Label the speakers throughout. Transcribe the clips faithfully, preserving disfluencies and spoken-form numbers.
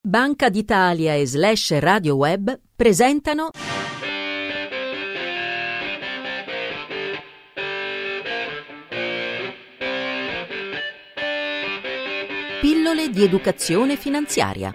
Speaker 1: Banca d'Italia e Slash Radio Web presentano Pillole di educazione finanziaria.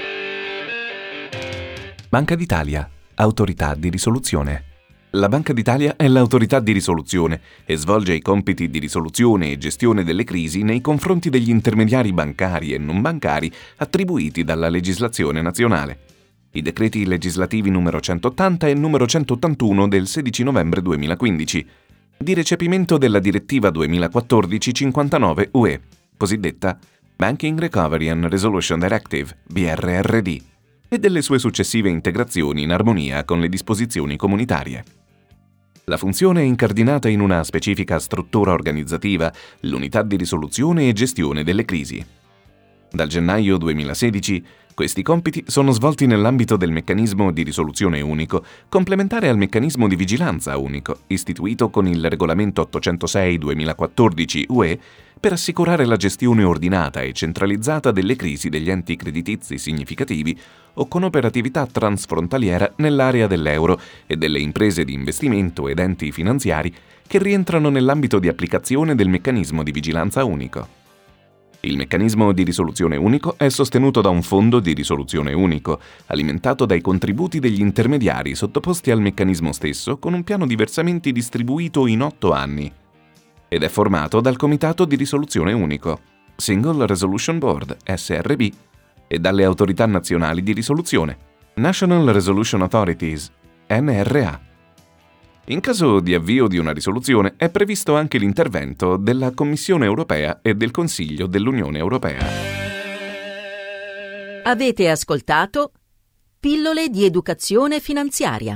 Speaker 2: Banca d'Italia, autorità di risoluzione. La Banca d'Italia è l'autorità di risoluzione e svolge i compiti di risoluzione e gestione delle crisi nei confronti degli intermediari bancari e non bancari attribuiti dalla legislazione nazionale. I decreti legislativi numero centottanta e numero centottantuno del sedici novembre duemilaquindici, di recepimento della direttiva duemilaquattordici cinquantanove U E, cosiddetta Banking Recovery and Resolution Directive, B R R D, e delle sue successive integrazioni in armonia con le disposizioni comunitarie. La funzione è incardinata in una specifica struttura organizzativa, l'unità di risoluzione e gestione delle crisi. Dal gennaio duemilasedici, questi compiti sono svolti nell'ambito del meccanismo di risoluzione unico, complementare al meccanismo di vigilanza unico, istituito con il regolamento ottocentosei duemilaquattordici U E, per assicurare la gestione ordinata e centralizzata delle crisi degli enti creditizi significativi o con operatività transfrontaliera nell'area dell'euro e delle imprese di investimento ed enti finanziari che rientrano nell'ambito di applicazione del meccanismo di vigilanza unico. Il meccanismo di risoluzione unico è sostenuto da un fondo di risoluzione unico, alimentato dai contributi degli intermediari sottoposti al meccanismo stesso con un piano di versamenti distribuito in otto anni, ed è formato dal Comitato di risoluzione unico, Single Resolution Board, S R B, e dalle autorità nazionali di risoluzione, National Resolution Authorities, N R A. In caso di avvio di una risoluzione è previsto anche l'intervento della Commissione europea e del Consiglio dell'Unione Europea.
Speaker 1: Avete ascoltato Pillole di educazione finanziaria.